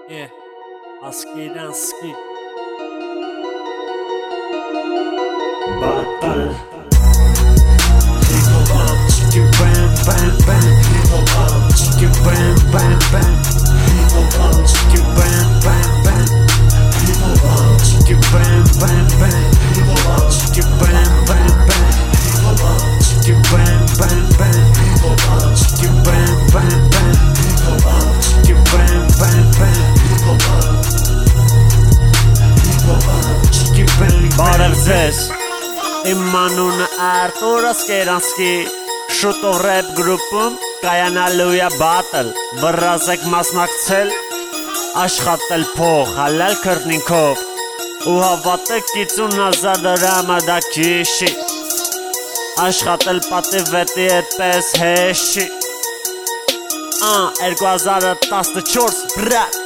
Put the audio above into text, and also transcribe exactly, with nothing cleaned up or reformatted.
Yeah, Askinaski. Battle. Hip hop, chicken bam bam bam. Hip hop, chicken bam bam bam. Hip hop, chicken bam bam bam. Hip hop, chicken bam bam bam. Hip hop, chicken bam bam bam. Hip hop, chicken bam bam bam. Hip hop, chicken bam bam bam. Hip hop, chicken bam bam bam. Hip hop, hip hop, chicken bam bam. Բարև ձեզ, իմ անունը Արտուր Ասկերանսկի, շուտով ռեփ գրուպում կայանալու է բատլ, վռազեք մասնակցել, աշխատել փող, հալալ քրտնինքով, ու հավատեք կիցուն հազար դրամը դա քիշի, աշխատել պատիվետի հետպես հեշի, ան երկու հազար տասնչորս բրատ